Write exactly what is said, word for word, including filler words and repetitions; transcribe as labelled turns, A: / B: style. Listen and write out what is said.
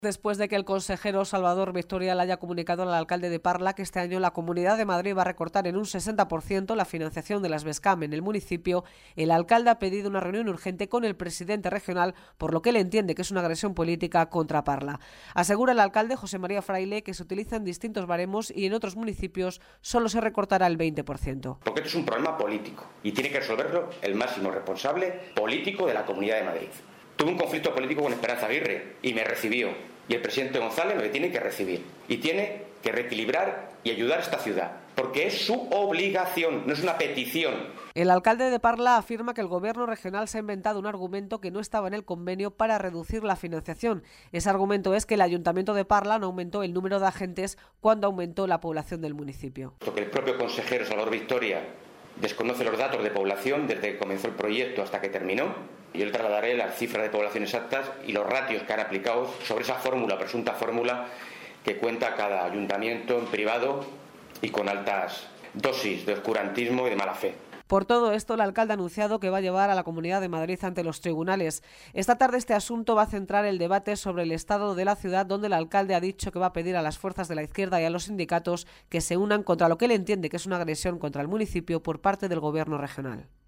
A: Después de que el consejero Salvador Victorial haya comunicado al alcalde de Parla que este año la Comunidad de Madrid va a recortar en un sesenta por ciento la financiación de las Bescam en el municipio, el alcalde ha pedido una reunión urgente con el presidente regional, por lo que él entiende que es una agresión política contra Parla. Asegura el alcalde José María Fraile que se utilizan distintos baremos y en otros municipios solo se recortará el veinte por ciento.
B: Porque esto es un problema político y tiene que resolverlo el máximo responsable político de la Comunidad de Madrid. Tuve un conflicto político con Esperanza Aguirre y me recibió. Y el presidente González me tiene que recibir. Y tiene que reequilibrar y ayudar a esta ciudad. Porque es su obligación, no es una petición.
A: El alcalde de Parla afirma que el gobierno regional se ha inventado un argumento que no estaba en el convenio para reducir la financiación. Ese argumento es que el ayuntamiento de Parla no aumentó el número de agentes cuando aumentó la población del municipio.
B: Porque el propio consejero Salvador Victoria desconoce los datos de población desde que comenzó el proyecto hasta que terminó. Yo le trasladaré las cifras de población exactas y los ratios que han aplicado sobre esa fórmula, presunta fórmula, que cuenta cada ayuntamiento en privado y con altas dosis de oscurantismo y de mala fe.
A: Por todo esto, el alcalde ha anunciado que va a llevar a la Comunidad de Madrid ante los tribunales. Esta tarde este asunto va a centrar el debate sobre el estado de la ciudad, donde el alcalde ha dicho que va a pedir a las fuerzas de la izquierda y a los sindicatos que se unan contra lo que él entiende que es una agresión contra el municipio por parte del gobierno regional.